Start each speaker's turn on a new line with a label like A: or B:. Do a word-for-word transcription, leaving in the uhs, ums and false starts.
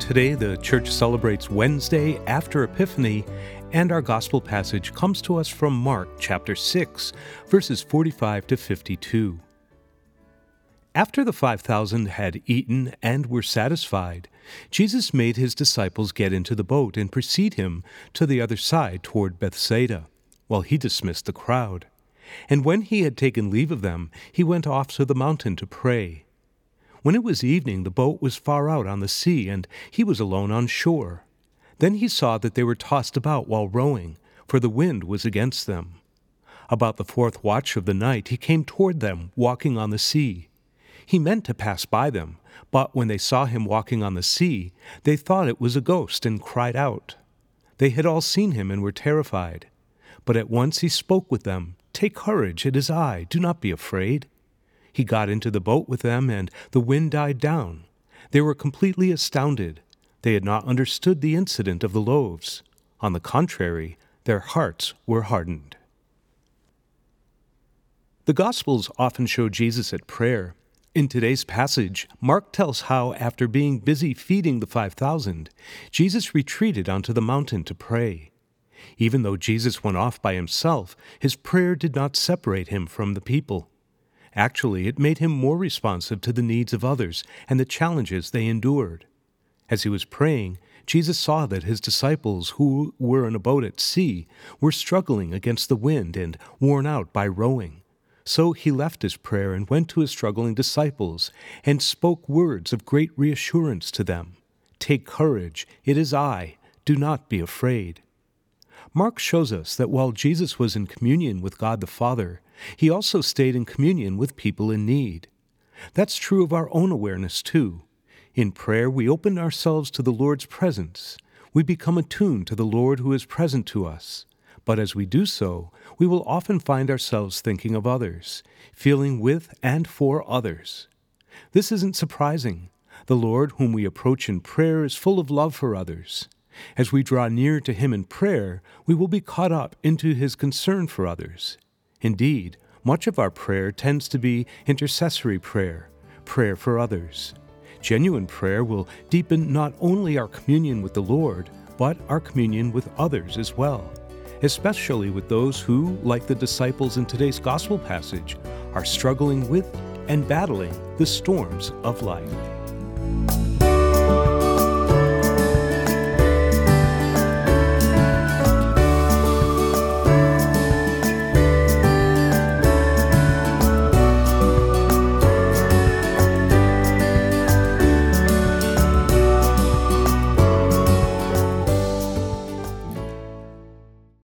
A: Today, the church celebrates Wednesday after Epiphany, and our gospel passage comes to us from Mark chapter six, verses forty-five to fifty-two. After the five thousand had eaten and were satisfied, Jesus made his disciples get into the boat and precede him to the other side toward Bethsaida, while he dismissed the crowd. And when he had taken leave of them, he went off to the mountain to pray. When it was evening, the boat was far out on the sea, and he was alone on shore. Then he saw that they were tossed about while rowing, for the wind was against them. About the fourth watch of the night he came toward them, walking on the sea. He meant to pass by them, but when they saw him walking on the sea, they thought it was a ghost and cried out. They had all seen him and were terrified. But at once he spoke with them, "Take courage, it is I, do not be afraid." He got into the boat with them, and the wind died down. They were completely astounded. They had not understood the incident of the loaves. On the contrary, their hearts were hardened. The Gospels often show Jesus at prayer. In today's passage, Mark tells how, after being busy feeding the five thousand, Jesus retreated onto the mountain to pray. Even though Jesus went off by himself, his prayer did not separate him from the people. Actually, it made him more responsive to the needs of others and the challenges they endured. As he was praying, Jesus saw that his disciples, who were in a boat at sea, were struggling against the wind and worn out by rowing. So he left his prayer and went to his struggling disciples and spoke words of great reassurance to them. "Take courage, it is I, do not be afraid." Mark shows us that while Jesus was in communion with God the Father, he also stayed in communion with people in need. That's true of our own awareness too. In prayer, we open ourselves to the Lord's presence. We become attuned to the Lord who is present to us. But as we do so, we will often find ourselves thinking of others, feeling with and for others. This isn't surprising. The Lord whom we approach in prayer is full of love for others. As we draw near to him in prayer, we will be caught up into his concern for others. Indeed, much of our prayer tends to be intercessory prayer, prayer for others. Genuine prayer will deepen not only our communion with the Lord, but our communion with others as well, especially with those who, like the disciples in today's gospel passage, are struggling with and battling the storms of life.